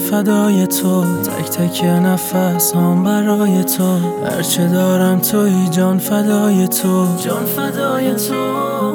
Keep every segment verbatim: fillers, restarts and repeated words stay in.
فدای تو، تک تک نفس هم برای تو، هرچه دارم توی جان فدای تو، جان فدای تو.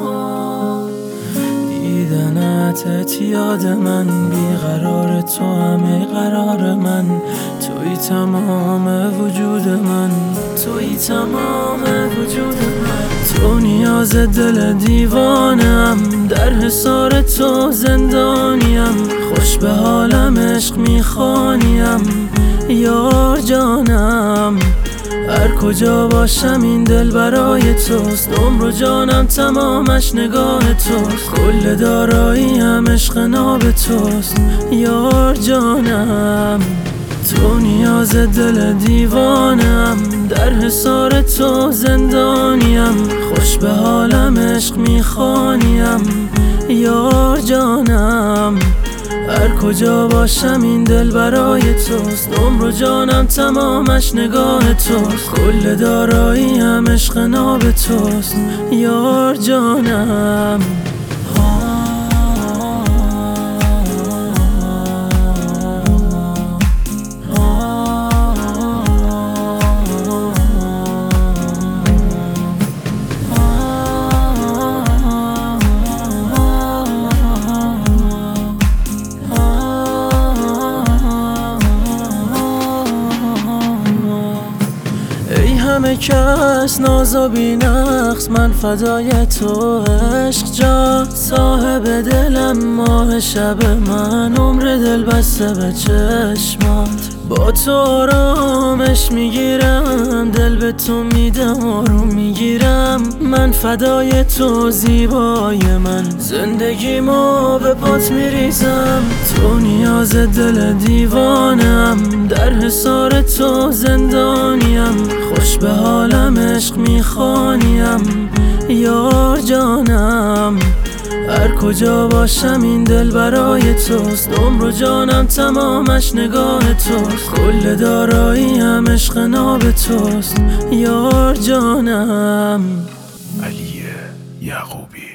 دیدنت یاد من، بیقرار تو همه قرار من، توی تمام وجود من، توی تمام وجود من. تو نیاز دل دیوانم، در حصار تو زندانیم، خوش به حالم عشق میخوانیم یار جانم. هر کجا باشم این دل برای توست، عمر و جانم تمامش نگاه توست، کل داراییم عشق ناب توست یار جانم. تو نیاز دل دیوانم، در حصار تو زندانیم، خوش به حالم عشق میخوانیم یار جانم. هر کجا باشم این دل برای توست، عمر و جانم تمامش نگاه توست، کل داراییم عشق ناب توست یار جانم. همه کس ناز و بی نقص، من فدای تو عشق جان، صاحب دلم ماه شب من، عمر دل بسته به چشمات، با تو آرامش میگیرم، دل به تو میدم آروم میگیرم، من فدای تو زیبای من، زندگیمو به پات میریزم. تو نیاز دل دیوانم، در حصار تو زندانیم، خوش به حالم عشق میخوانیم یار جانم. هر کجا باشم این دل برای توست، عمر و جانم تمامش نگاه توست، کل داراییم عشق ناب توست یار جانم. علی یعقوبی.